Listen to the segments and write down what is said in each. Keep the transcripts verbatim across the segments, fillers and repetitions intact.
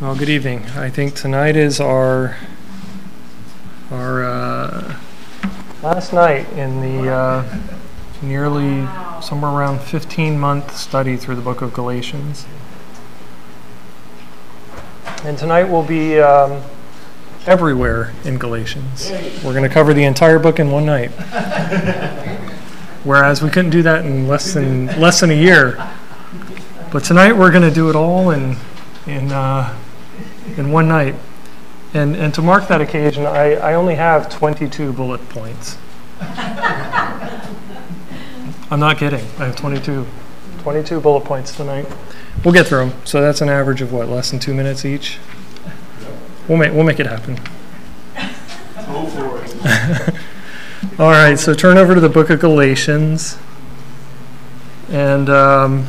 Well, good evening. I think tonight is our our uh, last night in the uh, nearly somewhere around fifteen month study through the book of Galatians. And tonight we'll be um, everywhere in Galatians. We're going to cover the entire book in one night. Whereas we couldn't do that in less than less than a year. But tonight we're going to do it all in in uh, in one night. And and to mark that occasion, I, I only have twenty-two bullet points. I'm not kidding. I have twenty-two, twenty-two bullet points tonight. We'll get through them. So that's an average of what, less than two minutes each? We'll make we'll make it happen. Go for it. All right. So turn over to the book of Galatians, and um,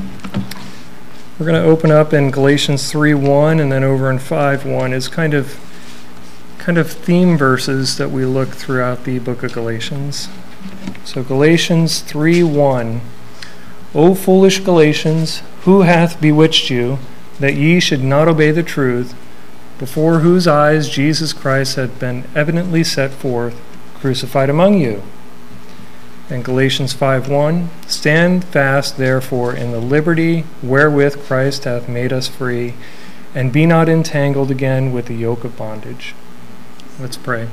we're going to open up in Galatians three one, and then over in five one is kind of kind of theme verses that we look throughout the book of Galatians. So Galatians three one. O foolish Galatians, who hath bewitched you, that ye should not obey the truth, before whose eyes Jesus Christ hath been evidently set forth, crucified among you? And Galatians five one, stand fast therefore in the liberty wherewith Christ hath made us free, and be not entangled again with the yoke of bondage. Let's pray.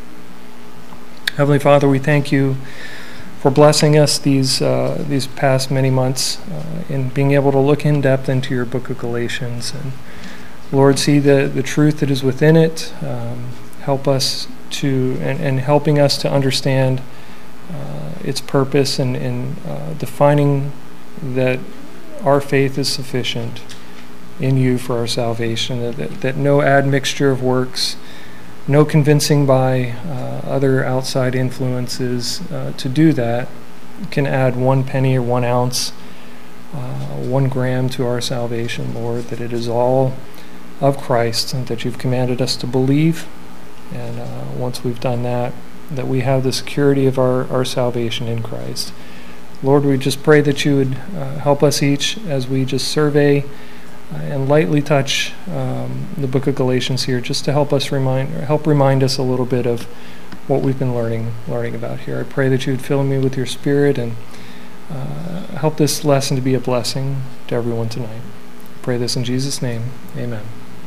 Heavenly Father, we thank you for blessing us these uh, these past many months uh, in being able to look in depth into your book of Galatians. And Lord, see the, the truth that is within it. Um, help us to, and, and helping us to understand uh, its purpose and in uh, defining that our faith is sufficient in you for our salvation, that, that, that no admixture of works, no convincing by uh, other outside influences uh, to do that can add one penny or one ounce, uh, one gram to our salvation, Lord, that it is all of Christ and that you've commanded us to believe. And uh, once we've done that, that we have the security of our, our salvation in Christ. Lord, we just pray that you would uh, help us each as we just survey uh, and lightly touch um, the book of Galatians here, just to help us remind, or help remind us a little bit of what we've been learning, learning about here. I pray that you would fill me with your Spirit and uh, help this lesson to be a blessing to everyone tonight. I pray this in Jesus' name. Amen.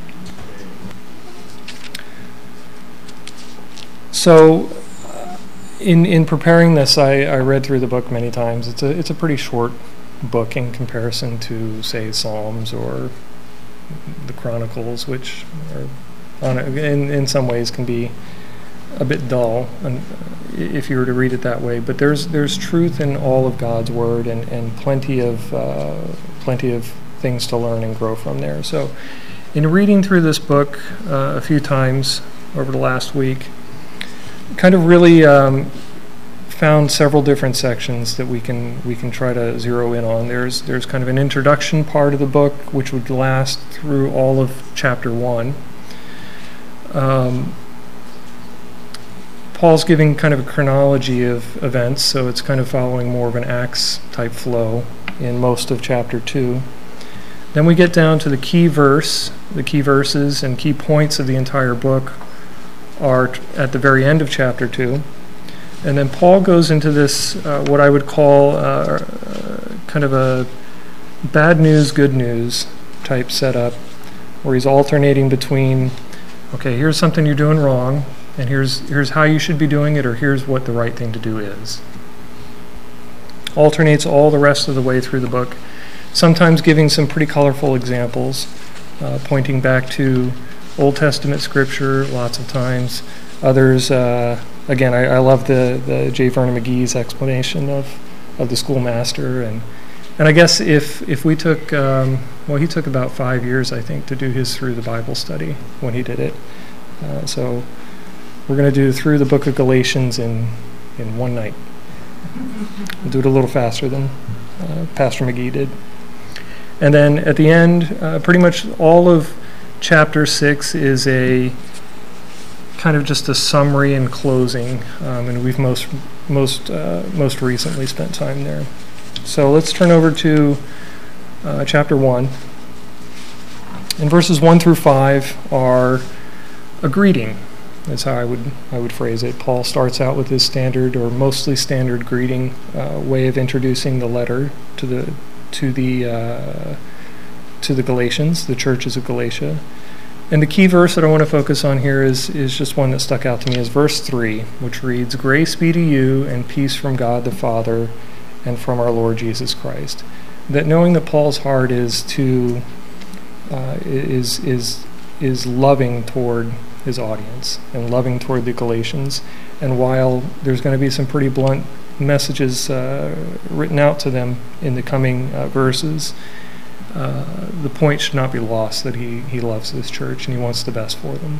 So, in in preparing this, I, I read through the book many times. It's a it's a pretty short book in comparison to, say, Psalms or the Chronicles, which are on a, in in some ways can be a bit dull, and if you were to read it that way. But there's there's truth in all of God's Word, and and plenty of uh, plenty of things to learn and grow from there. So, in reading through this book uh, a few times over the last week, kind of really um, found several different sections that we can we can try to zero in on. There's there's kind of an introduction part of the book which would last through all of chapter one. Um, Paul's giving kind of a chronology of events, so it's kind of following more of an Acts type flow in most of chapter two. Then we get down to the key verse, the key verses and key points of the entire book are t- at the very end of chapter two. And then Paul goes into this, uh, what I would call uh, uh, kind of a bad news, good news type setup, where he's alternating between, okay, here's something you're doing wrong, and here's here's how you should be doing it, or here's what the right thing to do is. Alternates all the rest of the way through the book, sometimes giving some pretty colorful examples, uh, pointing back to Old Testament scripture lots of times. Others, uh, again, I, I love the, the J. Vernon McGee's explanation of, of the schoolmaster. And and I guess if if we took, um, well, he took about five years, I think, to do his Through the Bible study when he did it. Uh, so we're going to do Through the book of Galatians in, in one night. We'll do it a little faster than uh, Pastor McGee did. And then at the end, uh, pretty much all of Chapter six is a kind of just a summary and closing, um, and we've most most uh, most recently spent time there. So let's turn over to uh, chapter one. And verses one through five are a greeting. That's how I would I would phrase it. Paul starts out with his standard or mostly standard greeting uh, way of introducing the letter to the to the uh, to the Galatians, the churches of Galatia. And the key verse that I want to focus on here is is just one that stuck out to me, is verse three, which reads, "Grace be to you and peace from God the Father and from our Lord Jesus Christ." That knowing that Paul's heart is to uh, is is is loving toward his audience and loving toward the Galatians. And while there's going to be some pretty blunt messages uh, written out to them in the coming uh, verses, uh, the point should not be lost that he, he loves this church and he wants the best for them.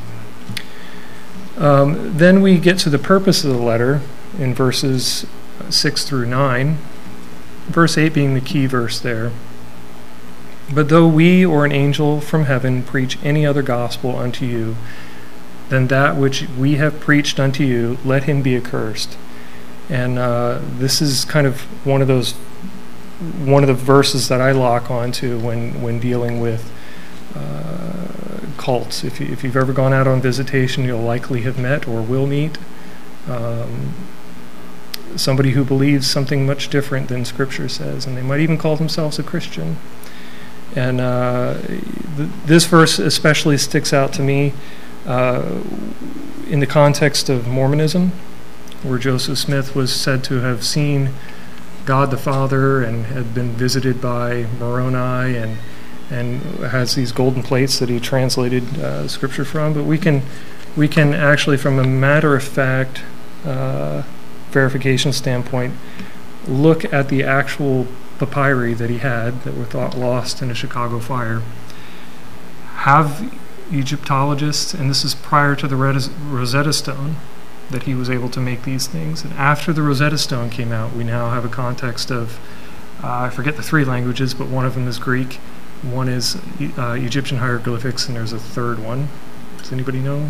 Um, then we get to the purpose of the letter in verses six through nine, verse eight being the key verse there. "But though we or an angel from heaven preach any other gospel unto you than that which we have preached unto you, let him be accursed." And uh, this is kind of one of those, one of the verses that I lock onto when, when dealing with uh, cults. If, you, if you've ever gone out on visitation, you'll likely have met or will meet um, somebody who believes something much different than Scripture says, and they might even call themselves a Christian. And uh, th- this verse especially sticks out to me uh, in the context of Mormonism, where Joseph Smith was said to have seen God the Father and had been visited by Moroni, and and has these golden plates that he translated uh, Scripture from. But we can we can actually, from a matter of fact uh, verification standpoint, look at the actual papyri that he had that were thought lost in a Chicago fire. Have Egyptologists, and this is prior to the Rosetta Stone, that he was able to make these things. And after the Rosetta Stone came out, we now have a context of, uh, I forget the three languages, but one of them is Greek, one is uh, Egyptian hieroglyphics, and there's a third one. Does anybody know?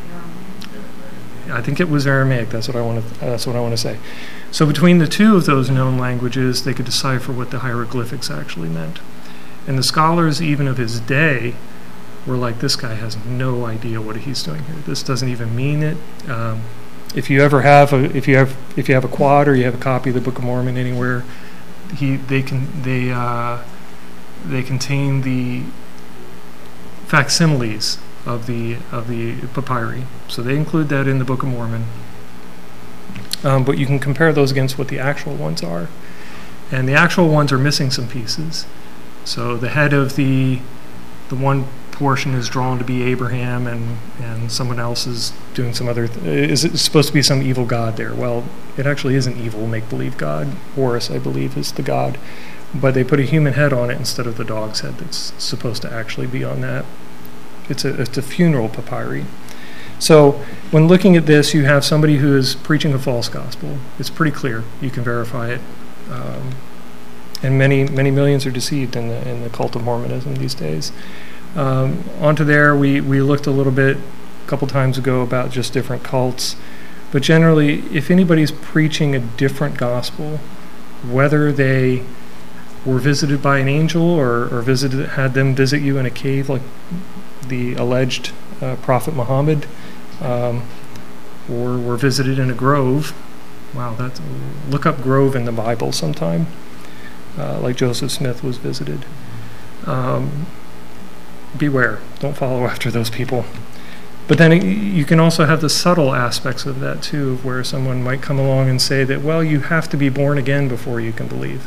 I think it was Aramaic. That's what I want to. Uh, that's what I want to say. So between the two of those known languages, they could decipher what the hieroglyphics actually meant. And the scholars, even of his day, were like, "This guy has no idea what he's doing here. This doesn't even mean it." Um, if you ever have a, if you have, if you have a quad or you have a copy of the Book of Mormon anywhere, he, they can, they, uh, they contain the facsimiles of the of the papyri. So they include that in the Book of Mormon. Um, but you can compare those against what the actual ones are. And the actual ones are missing some pieces. So the head of the the one portion is drawn to be Abraham, and, and someone else is doing some other, th- is it supposed to be some evil god there? Well, it actually isn't evil, make-believe god. Horus, I believe, is the god. But they put a human head on it instead of the dog's head that's supposed to actually be on that. It's a, it's a funeral papyri. So when looking at this, you have somebody who is preaching a false gospel. It's pretty clear. You can verify it. Um, and many, many millions are deceived in the in the cult of Mormonism these days. Um, onto there, we, we looked a little bit a couple times ago about just different cults. But generally, if anybody's preaching a different gospel, whether they were visited by an angel or, or visited had them visit you in a cave like the alleged uh, Prophet Muhammad, um, or were visited in a grove. Wow, that's, look up grove in the Bible sometime, uh, like Joseph Smith was visited. Um, beware, don't follow after those people. But then it, you can also have the subtle aspects of that too, of where someone might come along and say that, well, you have to be born again before you can believe.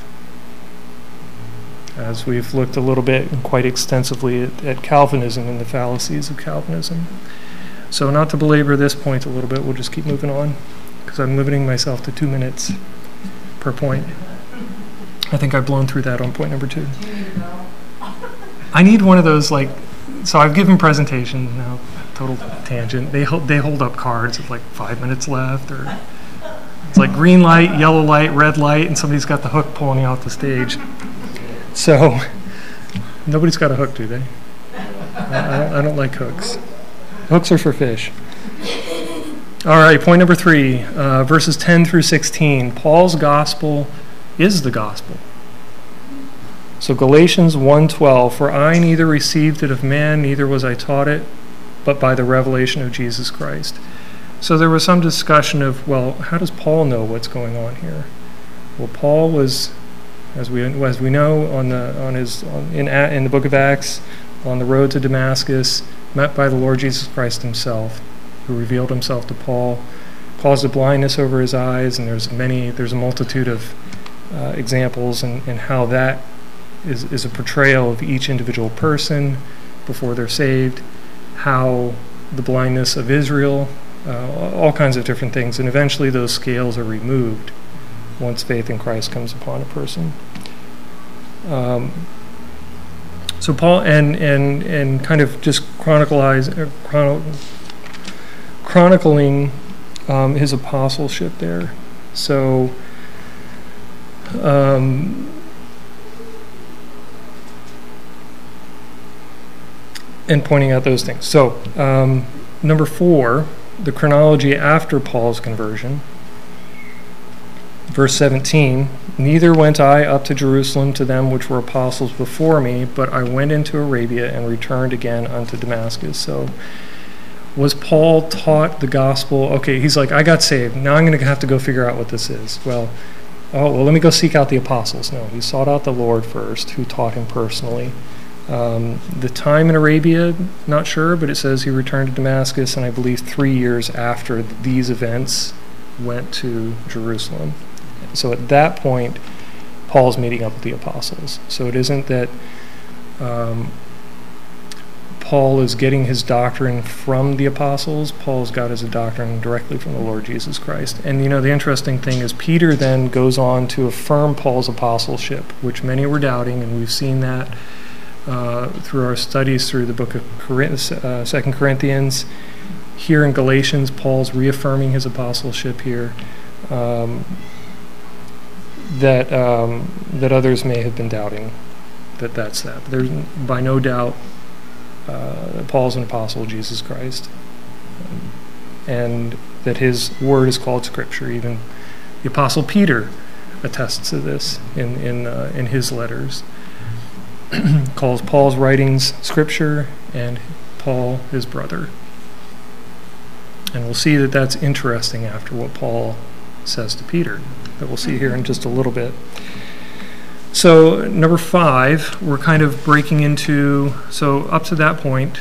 As we've looked a little bit and quite extensively at, at Calvinism and the fallacies of Calvinism. So not to belabor this point a little bit, we'll just keep moving on, because I'm limiting myself to two minutes per point. I think I've blown through that on point number two. I need one of those, like, so I've given presentations now, total tangent. They hold, they hold up cards with like five minutes left, or it's like green light, yellow light, red light, and somebody's got the hook pulling you off the stage. So nobody's got a hook, do they? I don't, I don't like hooks. Hooks are for fish. All right, point number three, uh, verses ten through sixteen. Paul's gospel is the gospel. So Galatians one twelve, for I neither received it of man, neither was I taught it, but by the revelation of Jesus Christ. So there was some discussion of, well, how does Paul know what's going on here? Well, Paul was, as we as we know, on the on his on, in in the book of Acts, on the road to Damascus, met by the Lord Jesus Christ himself, who revealed himself to Paul, caused a blindness over his eyes, and there's many there's a multitude of uh, examples in, in how that is is a portrayal of each individual person before they're saved, how the blindness of Israel, uh, all kinds of different things, and eventually those scales are removed once faith in Christ comes upon a person. Um, so Paul, and and and kind of just chronicleize, uh, chrono, chronicling um, his apostleship there. So, um, and pointing out those things. So, um, number four, the chronology after Paul's conversion. Verse seventeen, neither went I up to Jerusalem to them which were apostles before me, but I went into Arabia and returned again unto Damascus. So was Paul taught the gospel? Okay, he's like, I got saved. Now I'm going to have to go figure out what this is. Well, oh, well, let me go seek out the apostles. No, he sought out the Lord first, who taught him personally. Um, the time in Arabia, not sure, but it says he returned to Damascus, and I believe three years after these events went to Jerusalem. So at that point, Paul's meeting up with the apostles. So it isn't that um, Paul is getting his doctrine from the apostles. Paul's got his doctrine directly from the Lord Jesus Christ. And, you know, the interesting thing is Peter then goes on to affirm Paul's apostleship, which many were doubting, and we've seen that uh, through our studies through the book of Corinth, uh, Second Corinthians. Here in Galatians, Paul's reaffirming his apostleship here. Um, that um, that others may have been doubting that that's that. But there's by no doubt uh, that Paul's an apostle of Jesus Christ, um, and that his word is called Scripture. Even the Apostle Peter attests to this in in uh, in his letters. Calls Paul's writings Scripture, and Paul his brother. And we'll see that that's interesting after what Paul says to Peter, that we'll see here in just a little bit. So number five, we're kind of breaking into, so up to that point,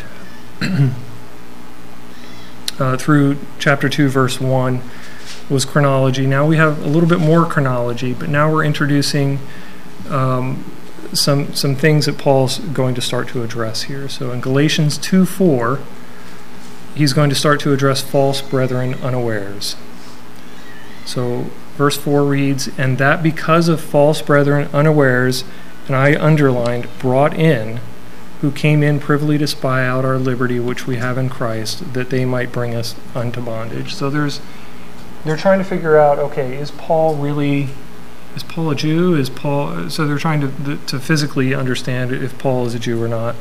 uh, through chapter two, verse one, was chronology. Now we have a little bit more chronology, but now we're introducing um, some some things that Paul's going to start to address here. So in Galatians two four, he's going to start to address false brethren unawares. So verse four reads, and that because of false brethren unawares, and I underlined, brought in, who came in privily to spy out our liberty which we have in Christ, that they might bring us unto bondage. So there's, they're trying to figure out, okay, is Paul really, is Paul a Jew? Is Paul, so they're trying to to physically understand if Paul is a Jew or not.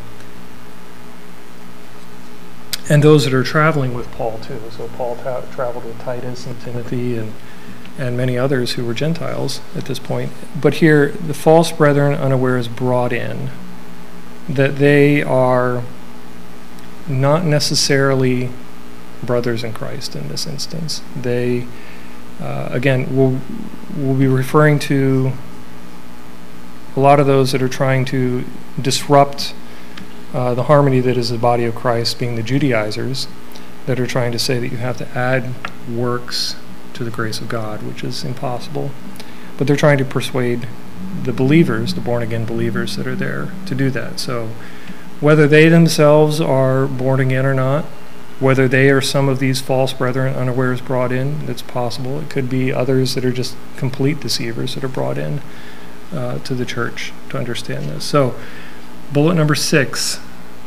And those that are traveling with Paul too. So Paul tra- traveled with Titus and Timothy and and many others who were Gentiles at this point. But here, the false brethren unawares brought in, that they are not necessarily brothers in Christ in this instance. They, uh, again, will will be referring to a lot of those that are trying to disrupt uh, the harmony that is the body of Christ, being the Judaizers, that are trying to say that you have to add works to the grace of God, which is impossible. But they're trying to persuade the believers, the born-again believers that are there, to do that. So whether they themselves are born again or not, whether they are some of these false brethren unawares brought in, that's possible. It could be others that are just complete deceivers that are brought in uh, to the church to understand this. So bullet number six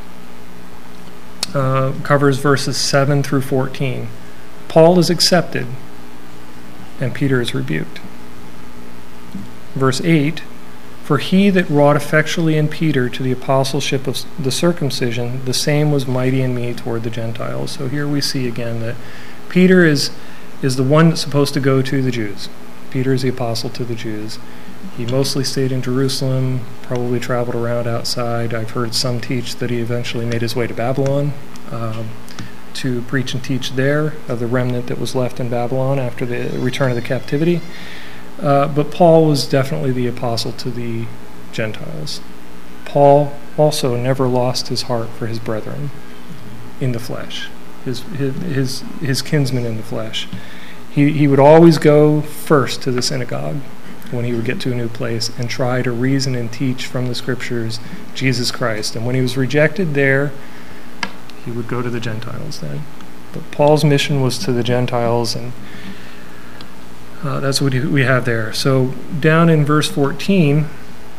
uh, covers verses seven through fourteen. Paul is accepted, and Peter is rebuked. Verse eight, for he that wrought effectually in Peter to the apostleship of the circumcision, the same was mighty in me toward the Gentiles. So here we see again that Peter is is the one that's supposed to go to the Jews. Peter is the apostle to the Jews. He mostly stayed in Jerusalem, probably traveled around outside. I've heard some teach that he eventually made his way to Babylon um, to preach and teach there of the remnant that was left in Babylon after the return of the captivity. Uh, but Paul was definitely the apostle to the Gentiles. Paul also never lost his heart for his brethren in the flesh, his his his, his kinsmen in the flesh. He he would always go first to the synagogue when he would get to a new place and try to reason and teach from the scriptures Jesus Christ. And when he was rejected there, he would go to the Gentiles then. But Paul's mission was to the Gentiles, and uh, that's what we have there. So down in verse fourteen,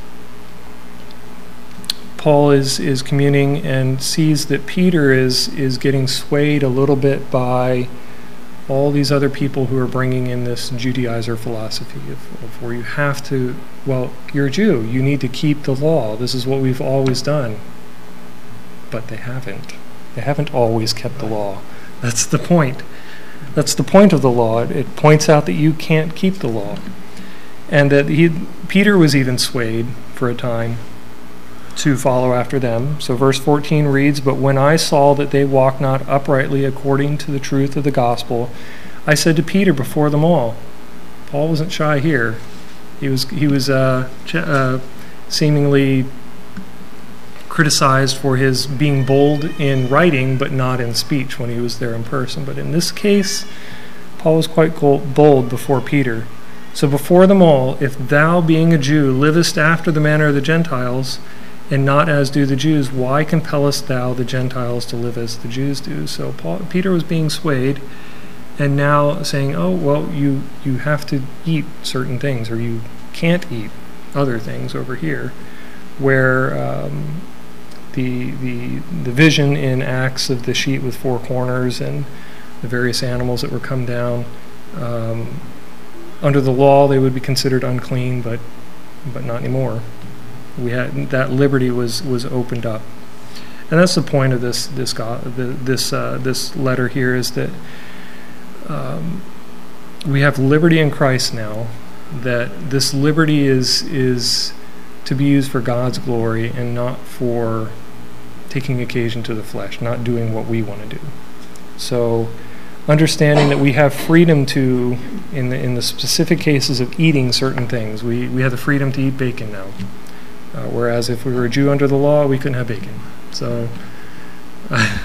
Paul is, is communing and sees that Peter is, is getting swayed a little bit by all these other people who are bringing in this Judaizer philosophy of, of where you have to, well, you're a Jew, you need to keep the law. This is what we've always done. But they haven't. They haven't always kept the law. That's the point. That's the point of the law. It, it points out that you can't keep the law. And that he, Peter was even swayed for a time to follow after them. So verse fourteen reads, "But when I saw that they walked not uprightly according to the truth of the gospel, I said to Peter before them all," Paul wasn't shy here. He was he was uh, ch- uh, seemingly criticized for his being bold in writing but not in speech when he was there in person. But in this case, Paul was quite bold before Peter. "So before them all, if thou, being a Jew, livest after the manner of the Gentiles, and not as do the Jews, why compellest thou the Gentiles to live as the Jews do?" So Paul, Peter was being swayed, and now saying, oh, well, you, you have to eat certain things, or you can't eat other things over here, where um, the, the, the vision in Acts of the sheet with four corners and the various animals that were come down, um, under the law they would be considered unclean, but but not anymore. We had that liberty was, was opened up, and that's the point of this this this uh, this letter here, is that um, we have liberty in Christ now. That this liberty is is to be used for God's glory and not for taking occasion to the flesh, not doing what we want to do. So, understanding that we have freedom to, in the in the specific cases of eating certain things, we we have the freedom to eat bacon now. Uh, whereas if we were a Jew under the law, we couldn't have bacon. So I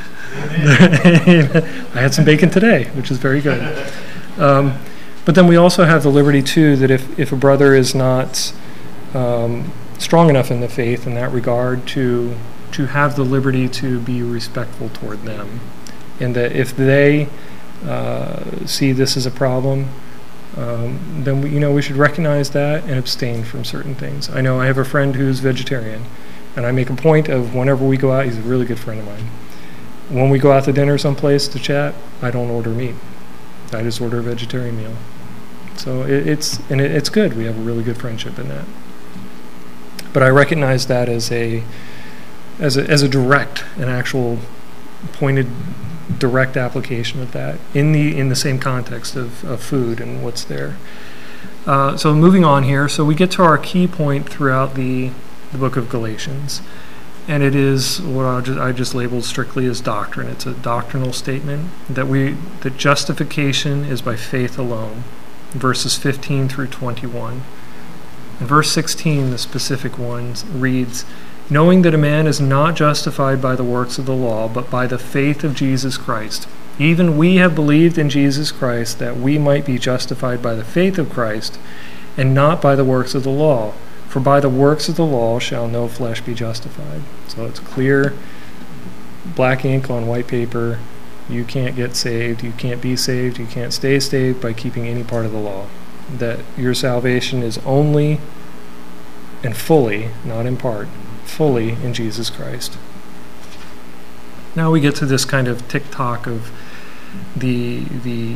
had some bacon today, which is very good. Um, but then we also have the liberty, too, that if, if a brother is not um, strong enough in the faith in that regard, to to have the liberty to be respectful toward them. And that if they uh, see this as a problem, Um, then we, you know we should recognize that and abstain from certain things. I know I have a friend who's vegetarian, and I make a point of whenever we go out, he's a really good friend of mine. When we go out to dinner someplace to chat, I don't order meat. I just order a vegetarian meal. So it, it's and it, it's good. We have a really good friendship in that. But I recognize that as a as a as a direct, an actual pointed, direct application of that in the in the same context of, of food and what's there. Uh, so moving on here, so we get to our key point throughout the, the book of Galatians, and it is what I just, I just labeled strictly as doctrine. It's a doctrinal statement that we that justification is by faith alone, verses fifteen through twenty-one. In verse sixteen, the specific ones reads, "Knowing that a man is not justified by the works of the law, but by the faith of Jesus Christ. Even we have believed in Jesus Christ, that we might be justified by the faith of Christ, and not by the works of the law. For by the works of the law shall no flesh be justified." So it's clear, black ink on white paper. You can't get saved, you can't be saved, you can't stay saved by keeping any part of the law. That your salvation is only and fully, not in part, fully in Jesus Christ. Now we get to this kind of tick-tock of the the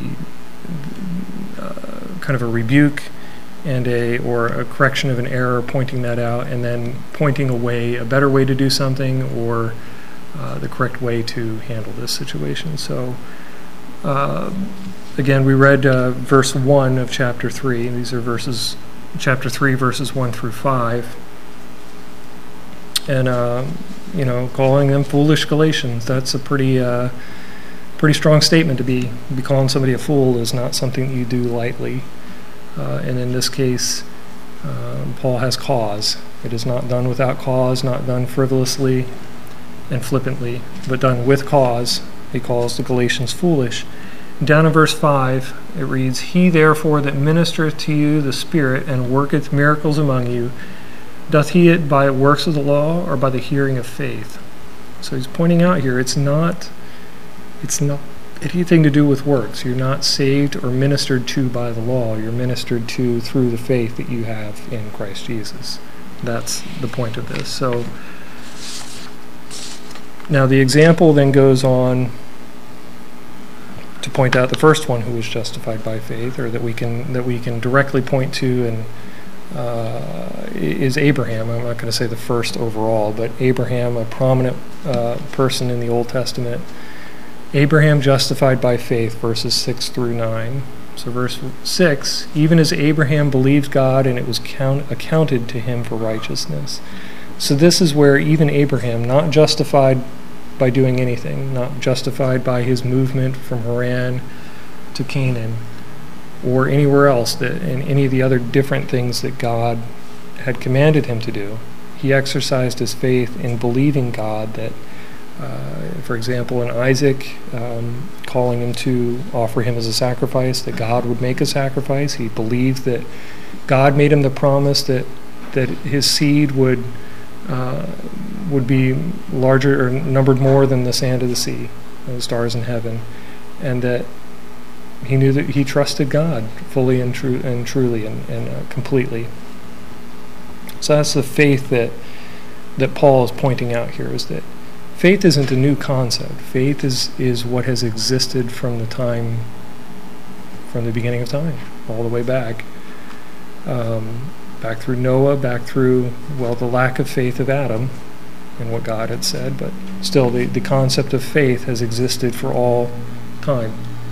uh, kind of a rebuke and a or a correction of an error, pointing that out, and then pointing a way, a better way to do something, or uh, the correct way to handle this situation. So uh, again, we read uh, verse one of chapter three. These are verses, chapter three, verses one through five. And, uh, you know, calling them foolish Galatians, that's a pretty uh, pretty strong statement to be. be calling somebody a fool is not something that you do lightly. Uh, and in this case, uh, Paul has cause. It is not done without cause, not done frivolously and flippantly, but done with cause. He calls the Galatians foolish. Down in verse five, it reads, He therefore that ministereth to you the Spirit and worketh miracles among you, doth he it by works of the law or by the hearing of faith? So he's pointing out here, it's not, it's not anything to do with works. You're not saved or ministered to by the law. You're ministered to through the faith that you have in Christ Jesus. That's the point of this. So now the example then goes on to point out the first one who was justified by faith, or that we can that we can directly point to, and uh, is Abraham. I'm not going to say the first overall, but Abraham, a prominent uh, person in the Old Testament. Abraham justified by faith, verses six through nine. So verse six, even as Abraham believed God, and it was count, accounted to him for righteousness. So this is where even Abraham, not justified by doing anything, not justified by his movement from Haran to Canaan, or anywhere else, that in any of the other different things that God had commanded him to do, he exercised his faith in believing God that, uh, for example, in Isaac, um, calling him to offer him as a sacrifice, that God would make a sacrifice. He believed that God made him the promise that that his seed would uh, would be larger or numbered more than the sand of the sea, and the stars in heaven, and that he knew that he trusted God fully and true and truly and, and uh, completely. So that's the faith that that Paul is pointing out here, is that faith isn't a new concept. Faith is, is what has existed from the time, from the beginning of time, all the way back. Um, back through Noah, back through, well, the lack of faith of Adam and what God had said, but still the, the concept of faith has existed for all time.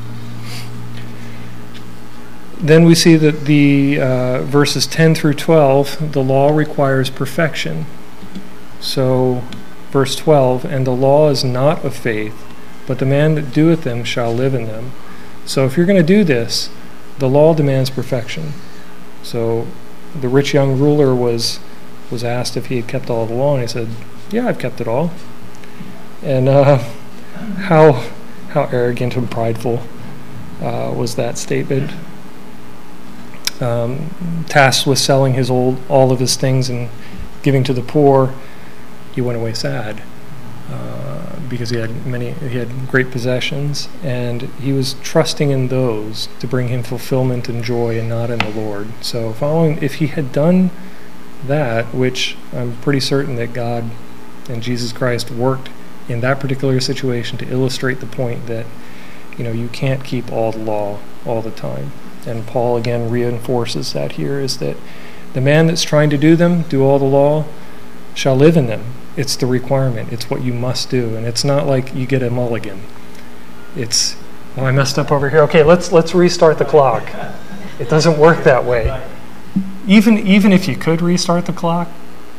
Then we see that the uh, verses ten through twelve, the law requires perfection. So, verse twelve, and the law is not of faith, but the man that doeth them shall live in them. So if you're going to do this, the law demands perfection. So the rich young ruler was was asked if he had kept all the law, and he said, yeah, I've kept it all. And uh, how how arrogant and prideful uh, was that statement. Um, tasked with selling his old all of his things and giving to the poor, he went away sad uh, because he had many he had great possessions, and he was trusting in those to bring him fulfillment and joy, and not in the Lord. So following, if he had done that, which I'm pretty certain that God and Jesus Christ worked in that particular situation to illustrate the point that, you know, you can't keep all the law all the time. And Paul again reinforces that here, is that the man that's trying to do them, do all the law, shall live in them. It's the requirement. It's what you must do. And it's not like you get a mulligan. It's, oh, I messed up over here. Okay, let's let's restart the clock. It doesn't work that way. Even even if you could restart the clock,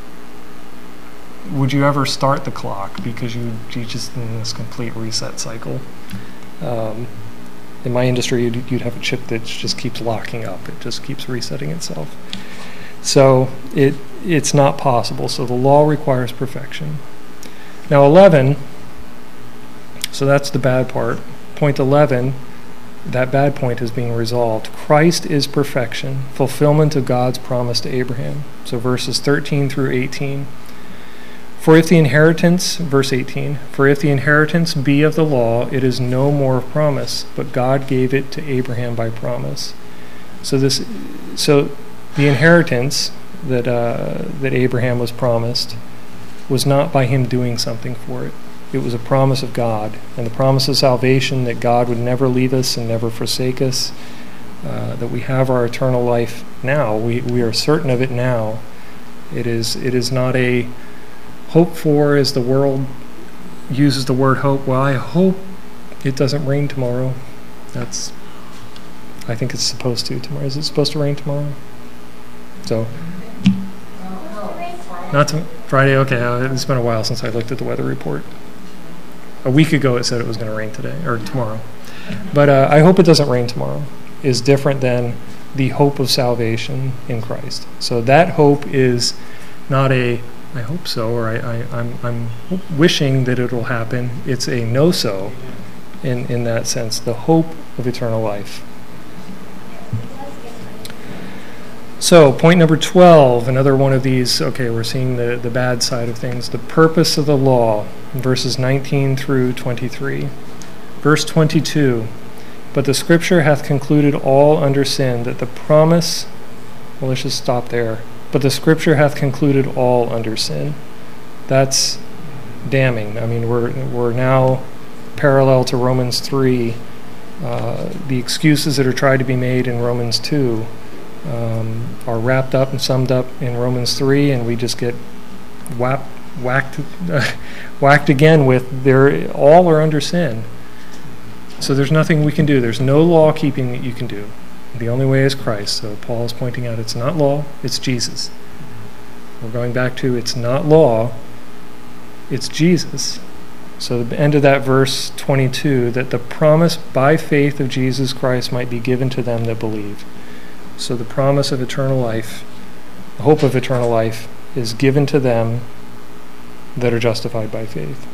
would you ever start the clock? Because you you just in this complete reset cycle. Um, in my industry, you'd, you'd have a chip that just keeps locking up. It just keeps resetting itself. So it it's not possible. So the law requires perfection. Now eleven, so that's the bad part. Point eleven, that bad point is being resolved. Christ is perfection, fulfillment of God's promise to Abraham. So verses thirteen through eighteen. For if the inheritance, verse eighteen, for if the inheritance be of the law, it is no more of promise, but God gave it to Abraham by promise. So this, so the inheritance that uh, that Abraham was promised was not by him doing something for it. It was a promise of God, and the promise of salvation, that God would never leave us and never forsake us, uh, that we have our eternal life now. We we are certain of it now. It is it is not a hope for, as the world uses the word hope. Well, I hope it doesn't rain tomorrow. That's I think it's supposed to tomorrow. Is it supposed to rain tomorrow? So, not to, Friday. Okay, uh, it's been a while since I looked at the weather report. A week ago, it said it was going to rain today or tomorrow. But uh, I hope it doesn't rain tomorrow. Is different than the hope of salvation in Christ. So that hope is not a I hope so, or I, I, I'm, I'm wishing that it will happen. It's a no-so in, in that sense, the hope of eternal life. So, point number twelve, another one of these, okay, we're seeing the, the bad side of things. The purpose of the law, verses nineteen through twenty-three. Verse twenty-two, but the Scripture hath concluded all under sin, that the promise, well, let's just stop there. But the Scripture hath concluded all under sin. That's damning. I mean, we're we're now parallel to Romans three. Uh, the excuses that are tried to be made in Romans two um, are wrapped up and summed up in Romans three, and we just get whack, whacked uh, whacked again with they're all are under sin. So there's nothing we can do. There's no law keeping that you can do. The only way is Christ. So Paul is pointing out it's not law, it's Jesus. We're going back to it's not law, it's Jesus. So the end of that verse twenty-two, that the promise by faith of Jesus Christ might be given to them that believe. So the promise of eternal life, the hope of eternal life, is given to them that are justified by faith.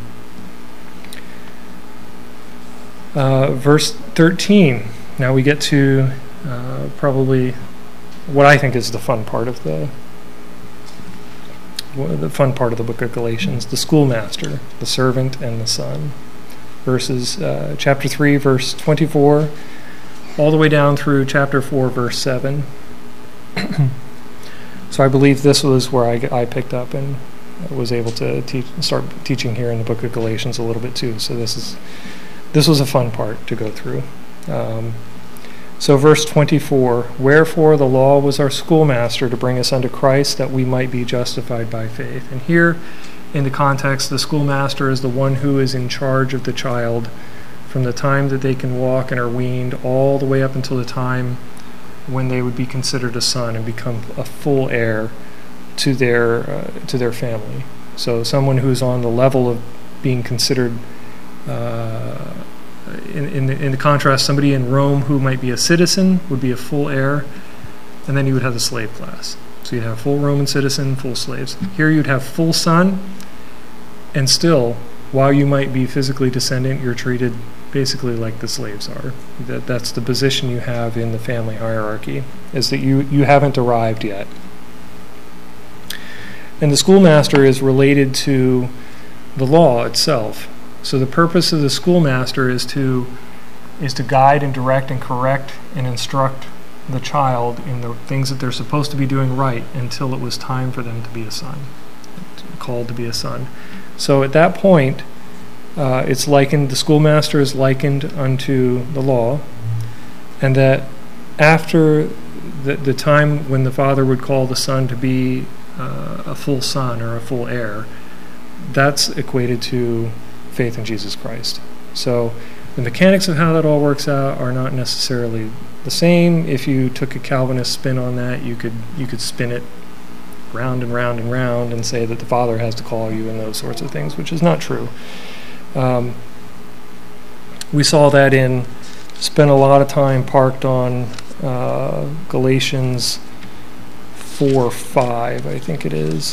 Uh, verse thirteen. Now we get to uh, probably what I think is the fun part of the the fun part of the book of Galatians: the schoolmaster, the servant, and the son. Verses uh, chapter three, verse twenty-four, all the way down through chapter four, verse seven. So I believe this was where I, I picked up and was able to teach, start teaching here in the book of Galatians a little bit too. So this is this was a fun part to go through. Um, so verse twenty-four, wherefore the law was our schoolmaster to bring us unto Christ, that we might be justified by faith. And here, in the context, the schoolmaster is the one who is in charge of the child from the time that they can walk and are weaned all the way up until the time when they would be considered a son and become a full heir to their uh, to their family. So someone who's on the level of being considered uh, In, in, the, in the contrast, somebody in Rome who might be a citizen would be a full heir, and then you would have the slave class. So you'd have full Roman citizen, full slaves. Here you'd have full son, and still, while you might be physically descendant, you're treated basically like the slaves are. That that's the position you have in the family hierarchy, is that you, you haven't arrived yet. And the schoolmaster is related to the law itself. So the purpose of the schoolmaster is to is to guide and direct and correct and instruct the child in the things that they're supposed to be doing right until it was time for them to be a son, called to be a son. So at that point, uh, it's likened, the schoolmaster is likened unto the law, and that after the, the time when the father would call the son to be uh, a full son or a full heir, that's equated to faith in Jesus Christ. So the mechanics of how that all works out are not necessarily the same. If you took a Calvinist spin on that, you could you could spin it round and round and round and say that the Father has to call you and those sorts of things, which is not true. Um, we saw that in, spent a lot of time parked on uh, Galatians four five, I think it is.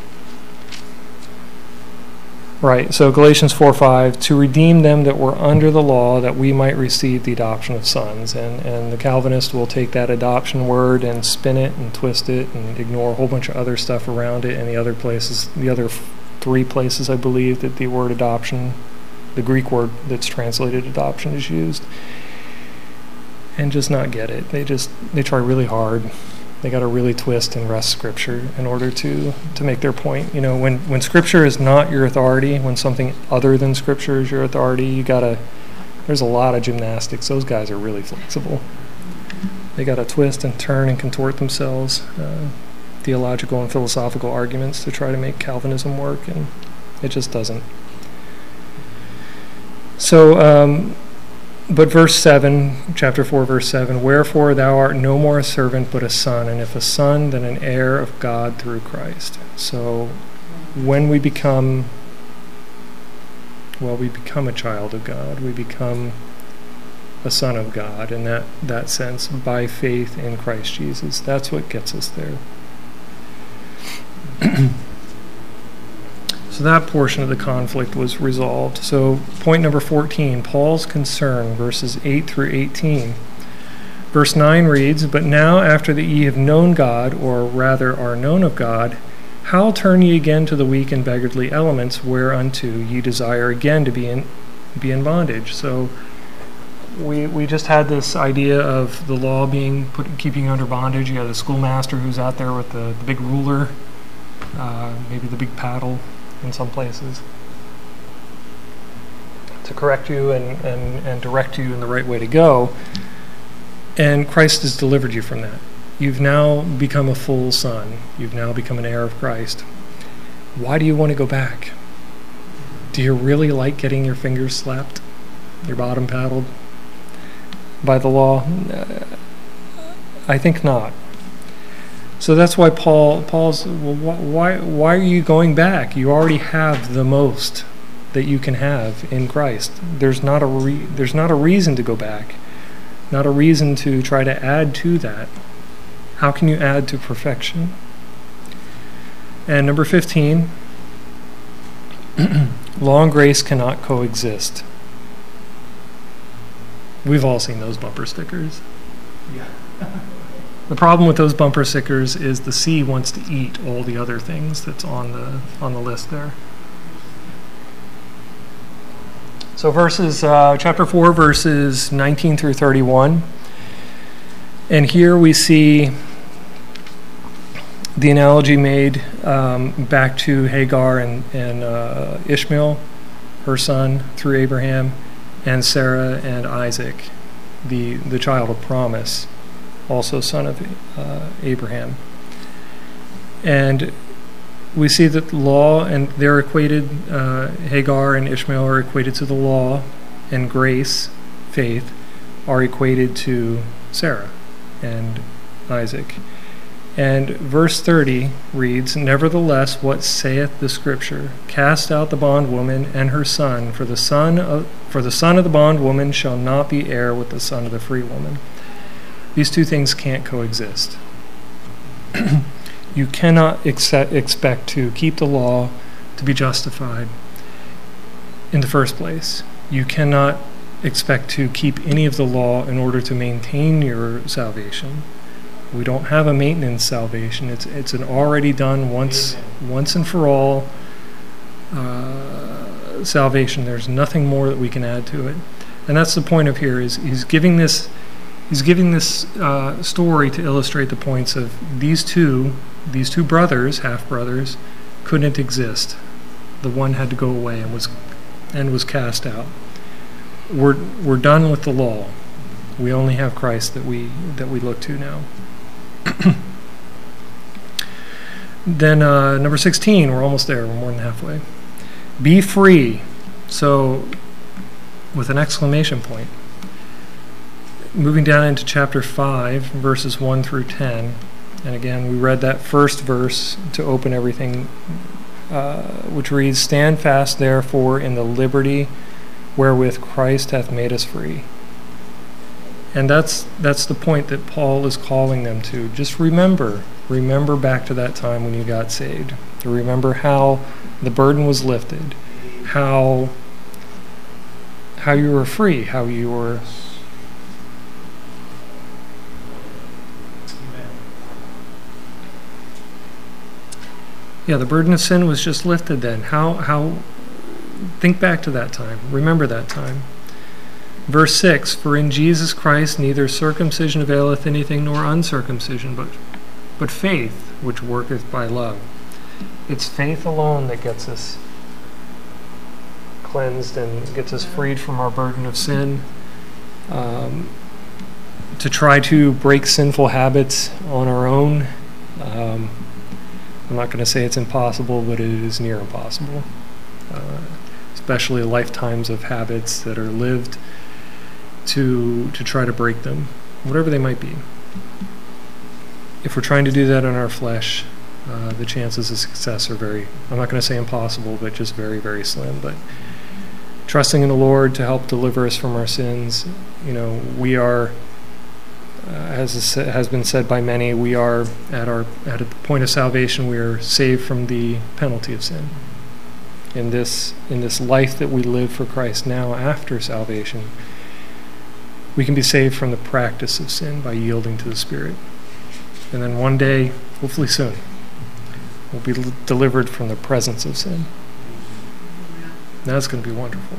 Right, so Galatians four five, to redeem them that were under the law, that we might receive the adoption of sons. And, and the Calvinist will take that adoption word and spin it and twist it and ignore a whole bunch of other stuff around it and the other places, the other f- three places, I believe, that the word adoption, the Greek word that's translated adoption, is used. And just not get it. They just, they try really hard. They got to really twist and wrest Scripture in order to, to make their point. You know, when, when Scripture is not your authority, when something other than Scripture is your authority, you got to, there's a lot of gymnastics. Those guys are really flexible. They got to twist and turn and contort themselves, uh, theological and philosophical arguments to try to make Calvinism work, and it just doesn't. So, um, but verse seven, chapter four, verse seven, wherefore thou art no more a servant but a son, and if a son, then an heir of God through Christ. So when we become, well, we become a child of God, we become a son of God in that, that sense, by faith in Christ Jesus. That's what gets us there. So that portion of the conflict was resolved. So point number fourteen, Paul's concern, verses eight through eighteen. Verse nine reads, but now after that ye have known God, or rather are known of God, how turn ye again to the weak and beggarly elements, whereunto ye desire again to be in, be in bondage? So we we just had this idea of the law being put, keeping you under bondage. You have the schoolmaster who's out there with the, the big ruler, uh, maybe the big paddle in some places, to correct you and, and, and direct you in the right way to go. And Christ has delivered you from that. You've now become a full son. You've now become an heir of Christ. Why do you want to go back? Do you really like getting your fingers slapped, your bottom paddled by the law? Uh, I think not. So that's why Paul Paul's well, why why are you going back? You already have the most that you can have in Christ. There's not a re, there's not a reason to go back. Not a reason to try to add to that. How can you add to perfection? And number fifteen, law and grace cannot coexist. We've all seen those bumper stickers. Yeah. The problem with those bumper stickers is the C wants to eat all the other things that's on the on the list there. So verses, uh, chapter four, verses nineteen through thirty-one. And here we see the analogy made um, back to Hagar and, and uh, Ishmael, her son, through Abraham, and Sarah and Isaac, the, the child of promise, also son of uh, Abraham. And we see that the law, and they're equated, uh, Hagar and Ishmael are equated to the law, and grace, faith, are equated to Sarah and Isaac. And verse thirty reads, nevertheless, what saith the Scripture? Cast out the bondwoman and her son, for the son of, for the son of the bondwoman shall not be heir with the son of the free woman. These two things can't coexist. You cannot accept, expect to keep the law to be justified in the first place. You cannot expect to keep any of the law in order to maintain your salvation. We don't have a maintenance salvation. It's it's an already done once Amen. once and for all uh, salvation. There's nothing more that we can add to it, and that's the point of here. Is he's giving this he's giving this uh, story to illustrate the points of these two these two brothers, half brothers, couldn't exist. The one had to go away and was and was cast out. We're we're done with the law. We only have Christ that we that we look to now. Then uh, number sixteen, we're almost there, we're more than halfway. Be free. So, with an exclamation point. Moving down into chapter five, verses one through ten. And again, we read that first verse to open everything, uh, which reads, stand fast therefore in the liberty wherewith Christ hath made us free. And that's that's the point that Paul is calling them to. Just remember, remember back to that time when you got saved. To remember how the burden was lifted, how how you were free, how you were Yeah, the burden of sin was just lifted then. How how think back to that time. Remember that time. Verse six, for in Jesus Christ neither circumcision availeth anything nor uncircumcision, but, but faith which worketh by love. It's faith alone that gets us cleansed and gets us freed from our burden of sin. Um, to try to break sinful habits on our own, um, I'm not going to say it's impossible, but it is near impossible. Uh, especially lifetimes of habits that are lived to to try to break them, whatever they might be. If we're trying to do that in our flesh, uh, the chances of success are very, I'm not going to say impossible, but just very, very slim. But trusting in the Lord to help deliver us from our sins, you know, we are, uh, as has been said by many, we are at our at a point of salvation, we are saved from the penalty of sin. In this in this life that we live for Christ now after salvation, we can be saved from the practice of sin by yielding to the Spirit. And then one day, hopefully soon, we'll be l- delivered from the presence of sin. That's going to be wonderful.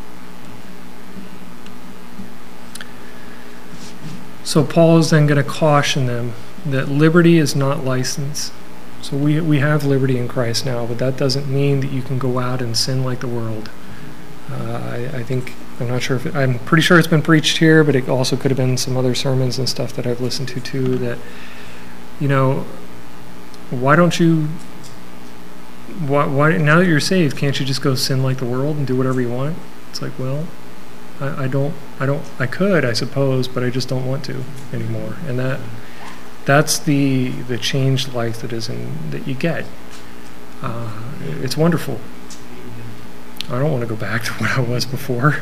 So Paul is then going to caution them that liberty is not license. So we we have liberty in Christ now, but that doesn't mean that you can go out and sin like the world. Uh, I, I think, I'm not sure if, it, I'm pretty sure it's been preached here, but it also could have been some other sermons and stuff that I've listened to too, that, you know, why don't you, why, why now that you're saved, can't you just go sin like the world and do whatever you want? It's like, well, I, I don't, I don't, I could, I suppose, but I just don't want to anymore. And that, that's the the changed life that is in, that you get. Uh, it's wonderful. I don't want to go back to what I was before.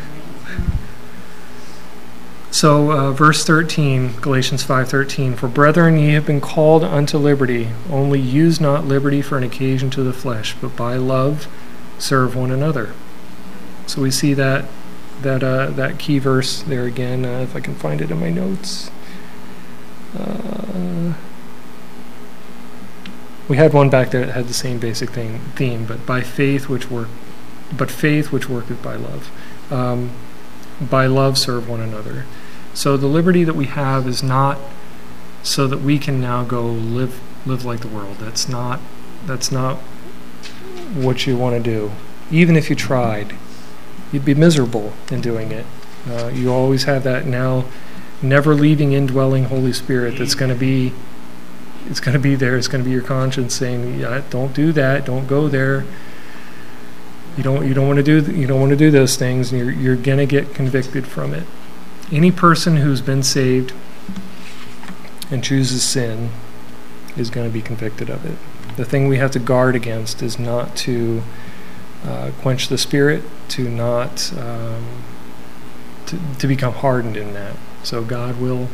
So, uh, verse thirteen, Galatians five thirteen, "For brethren, ye have been called unto liberty. Only use not liberty for an occasion to the flesh, but by love serve one another." So we see that that uh, that key verse there again. Uh, if I can find it in my notes. Uh, we had one back there that had the same basic thing theme, but by faith which work, but faith which worketh by love. Um, by love serve one another. So the liberty that we have is not so that we can now go live live like the world. That's not that's not what you want to do. Even if you tried, you'd be miserable in doing it. Uh, you always have that now never leaving indwelling Holy Spirit that's going to be it's going to be there. It's going to be your conscience saying, yeah, don't do that, don't go there. You don't you don't want to do you don't want to do those things, and you're you're going to get convicted from it. Any person who's been saved and chooses sin is going to be convicted of it. The thing we have to guard against is not to uh, quench the Spirit, to not um, to, to become hardened in that. So God will,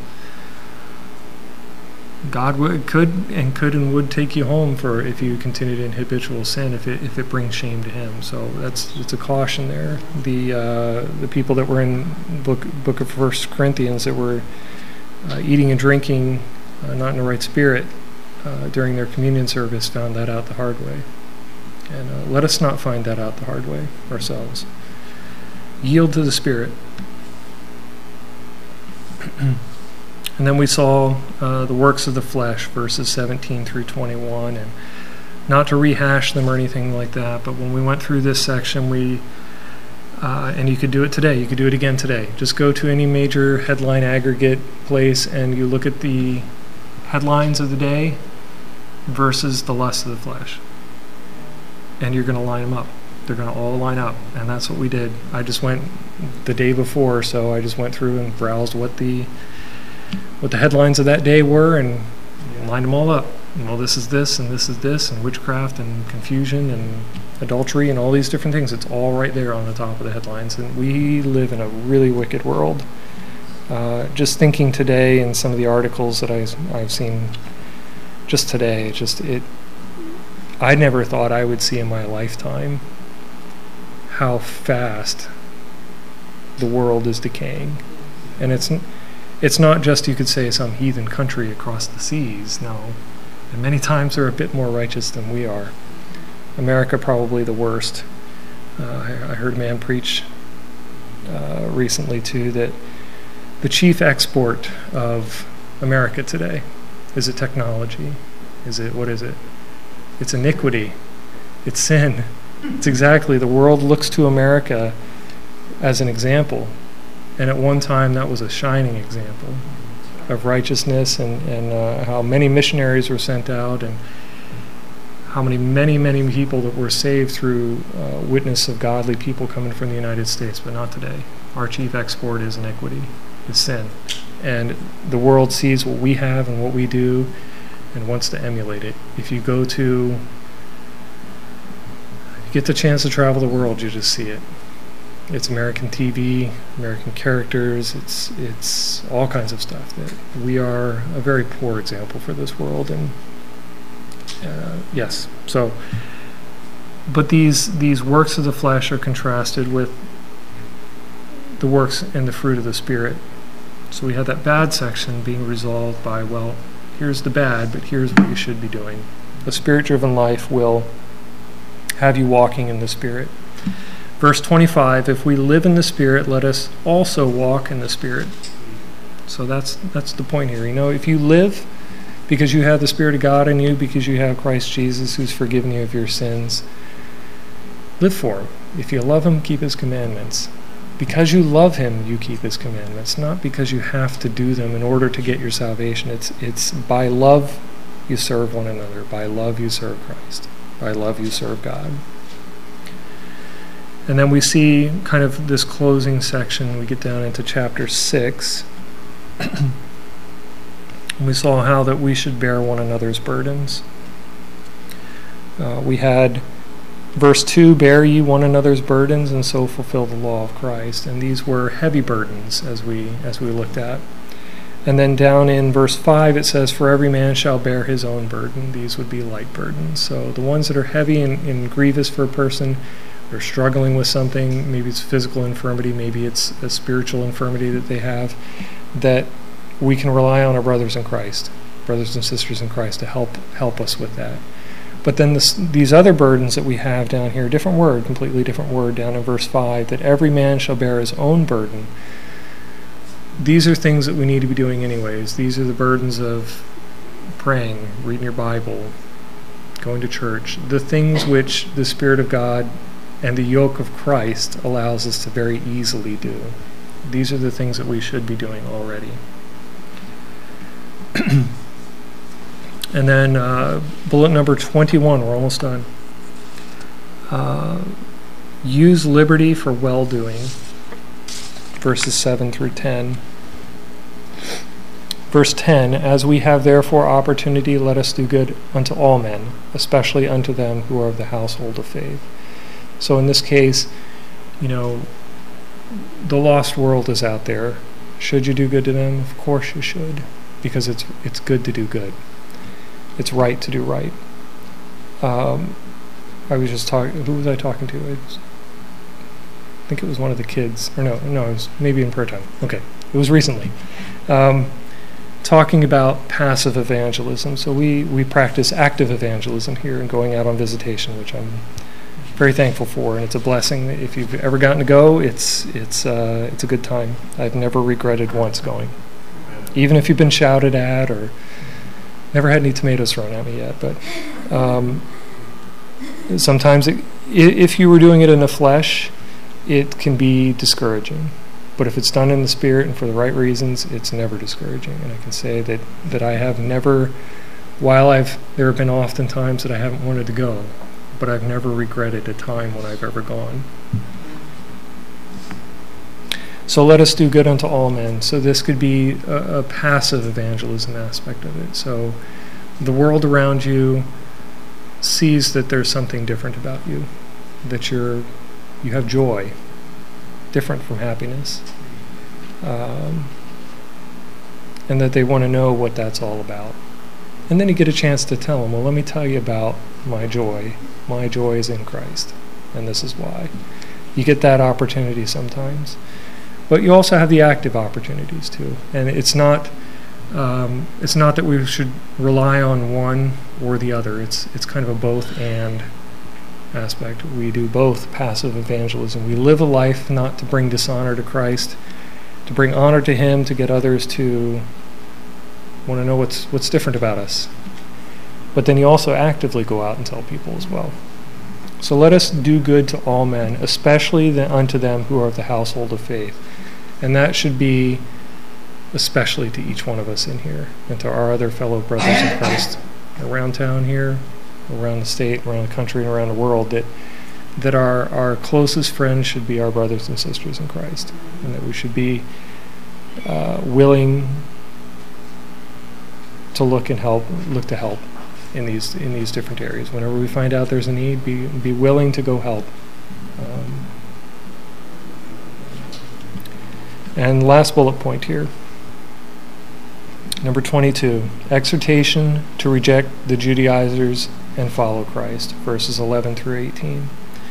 God would, could and could and would take you home for if you continued in habitual sin, if it if it brings shame to Him. So that's it's a caution there. The uh, the people that were in book book of First Corinthians that were uh, eating and drinking uh, not in the right spirit uh, during their communion service found that out the hard way. And uh, let us not find that out the hard way ourselves. Yield to the Spirit. And then we saw uh, the works of the flesh, verses seventeen through twenty-one, and not to rehash them or anything like that, but when we went through this section, we, uh, and you could do it today, you could do it again today. Just go to any major headline aggregate place and you look at the headlines of the day versus the lust of the flesh. And you're going to line them up. They're going to all line up, and that's what we did. I just went the day before, so I just went through and browsed what the what the headlines of that day were and lined them all up. Well, this is this, and this is this, and witchcraft, and confusion, and adultery, and all these different things. It's all right there on the top of the headlines, and we live in a really wicked world. Uh, just thinking today in some of the articles that I, I've seen just today, just it. I never thought I would see in my lifetime how fast the world is decaying. And it's it's not just, you could say, some heathen country across the seas. No. And many times they're a bit more righteous than we are. America probably the worst. Uh, I, I heard a man preach uh, recently, too, that the chief export of America today, is it technology? Is it, what is it? It's iniquity. It's sin. It's exactly, the world looks to America as an example. And at one time, that was a shining example of righteousness, and, and uh, how many missionaries were sent out, and how many, many, many people that were saved through uh, witness of godly people coming from the United States, but not today. our chief export is iniquity, is sin. And the world sees what we have and what we do and wants to emulate it. If you go to, if you get the chance to travel the world, you just see it. It's American T V, American characters, it's it's all kinds of stuff. That we are a very poor example for this world, and uh, yes, so, but these these works of the flesh are contrasted with the works and the fruit of the Spirit. So we have that bad section being resolved by, well, here's the bad, but here's what you should be doing. A Spirit-driven life will have you walking in the Spirit. Verse twenty-five, if we live in the Spirit, let us also walk in the Spirit. So that's that's the point here. You know, if you live because you have the Spirit of God in you, because you have Christ Jesus who's forgiven you of your sins, live for Him. If you love Him, keep His commandments. Because you love Him, you keep His commandments, not because you have to do them in order to get your salvation. It's it's by love you serve one another. By love you serve Christ. By love you serve God. And then we see kind of this closing section. We get down into chapter six. We saw how that we should bear one another's burdens. Uh, we had verse two, bear ye one another's burdens and so fulfill the law of Christ. And these were heavy burdens as we as we looked at. And then down in verse five it says, for every man shall bear his own burden. These would be light burdens. So the ones that are heavy and, and grievous for a person, or struggling with something, maybe it's physical infirmity, maybe it's a spiritual infirmity that they have, that we can rely on our brothers in Christ, brothers and sisters in Christ, to help help us with that. But then this, these other burdens that we have down here, different word, completely different word down in verse five, that every man shall bear his own burden. These are things that we need to be doing anyways. These are the burdens of praying, reading your Bible, going to church, the things which the Spirit of God and the yoke of Christ allows us to very easily do. These are the things that we should be doing already. And then uh, bullet number twenty-one, we're almost done. Uh, use liberty for well-doing, verses seven through ten. Verse ten, as we have therefore opportunity, let us do good unto all men, especially unto them who are of the household of faith. So in this case, you know, the lost world is out there. Should you do good to them? Of course you should, because it's it's good to do good. It's right to do right. Um, I was just talking, who was I talking to? I, was, I think it was one of the kids, or no, no, it was maybe in prayer time. Okay, it was recently. Um, talking about passive evangelism. So we, we practice active evangelism here and going out on visitation, which I'm very thankful for, and it's a blessing. If you've ever gotten to go, it's it's uh, it's a good time. I've never regretted once going, even if you've been shouted at, or never had any tomatoes thrown at me yet. But um, sometimes, it, if you were doing it in the flesh, it can be discouraging. But if it's done in the Spirit and for the right reasons, it's never discouraging. And I can say that that I have never, while I've there have been often times that I haven't wanted to go, but I've never regretted a time when I've ever gone. So let us do good unto all men. So this could be a, a passive evangelism aspect of it. So the world around you sees that there's something different about you, that you're you have joy, different from happiness, um, and that they want to know what that's all about. And then you get a chance to tell them, well, let me tell you about my joy. My joy is in Christ, and this is why. You get that opportunity sometimes. But you also have the active opportunities too. And it's not um, it's not that we should rely on one or the other. It's it's kind of a both and aspect. We do both passive evangelism. We live a life not to bring dishonor to Christ, to bring honor to Him, to get others to want to know what's what's different about us. But then you also actively go out and tell people as well. So let us do good to all men, especially the, unto them who are of the household of faith. And that should be especially to each one of us in here, and to our other fellow brothers in Christ around town here, around the state, around the country, and around the world, that that our, our closest friends should be our brothers and sisters in Christ, and that we should be uh, willing to look and help, look to help in these in these different areas. Whenever we find out there's a need, be be willing to go help. Um, and last bullet point here, number twenty-two, exhortation to reject the Judaizers and follow Christ, verses eleven through eighteen.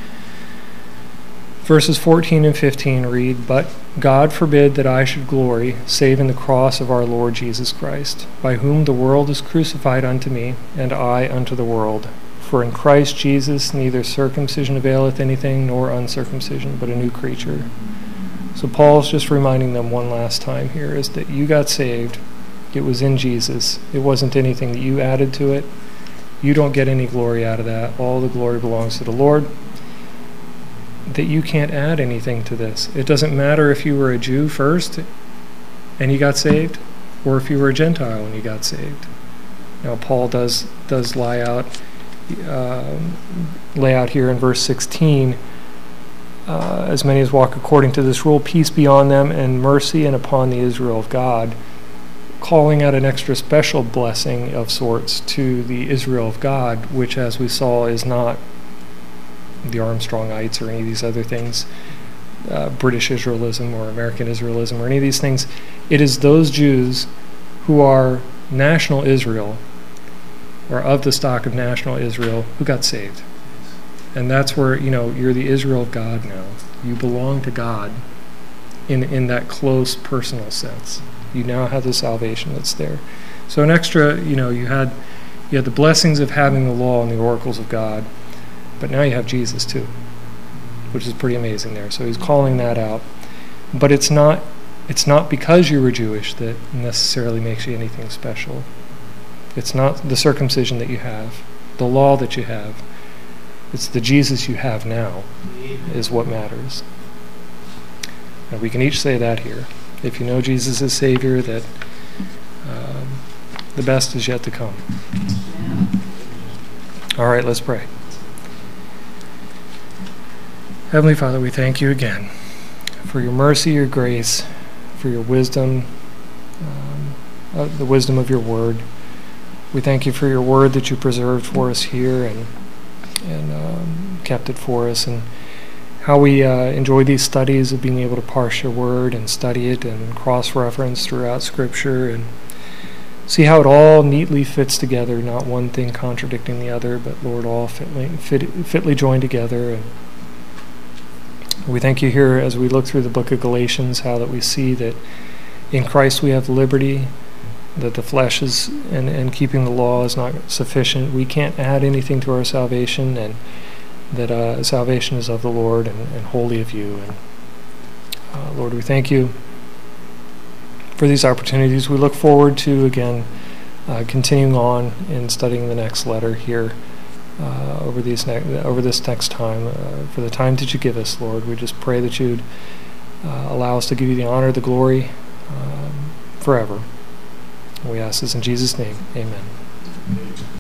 Verses fourteen and fifteen read, "But God forbid that I should glory, save in the cross of our Lord Jesus Christ, by whom the world is crucified unto me, and I unto the world. For in Christ Jesus neither circumcision availeth anything, nor uncircumcision, but a new creature." So Paul's just reminding them one last time here is that you got saved. It was in Jesus. It wasn't anything that you added to it. You don't get any glory out of that. All the glory belongs to the Lord. That you can't add anything to this. It doesn't matter if you were a Jew first and you got saved, or if you were a Gentile and you got saved. Now Paul does does lay out uh, lay out here in verse sixteen, uh, as many as walk according to this rule, peace be on them and mercy and upon the Israel of God, calling out an extra special blessing of sorts to the Israel of God, which, as we saw, is not the Armstrongites or any of these other things, uh, British Israelism or American Israelism or any of these things. It is those Jews who are national Israel, or of the stock of national Israel, who got saved. And that's where, you know, you're the Israel of God now. You belong to God in, in that close personal sense. You now have the salvation that's there. So an extra, you know, you had you had the blessings of having the law and the oracles of God, but now you have Jesus too, which is pretty amazing there. So he's calling that out. But it's not it's not because you were Jewish that necessarily makes you anything special. It's not the circumcision that you have, the law that you have. It's the Jesus you have now is what matters. And we can each say that here. If you know Jesus as Savior, that um, the best is yet to come. All right, let's pray. Heavenly Father, we thank you again for your mercy, your grace, for your wisdom, um, uh, the wisdom of your word. We thank you for your word that you preserved for us here and and um, kept it for us, and how we uh, enjoy these studies of being able to parse your word and study it and cross-reference throughout Scripture and see how it all neatly fits together, not one thing contradicting the other, but, Lord, all fitly, fit, fitly joined together. And we thank you here as we look through the book of Galatians, how that we see that in Christ we have liberty, that the flesh is and, and keeping the law is not sufficient. We can't add anything to our salvation, and that uh, salvation is of the Lord and, and wholly of you. And uh, Lord, we thank you for these opportunities. We look forward to, again, uh, continuing on in studying the next letter here uh, over these ne- over this next time. Uh, for the time that you give us, Lord, we just pray that you'd uh, allow us to give you the honor, the glory, um, forever. We ask this in Jesus' name. Amen.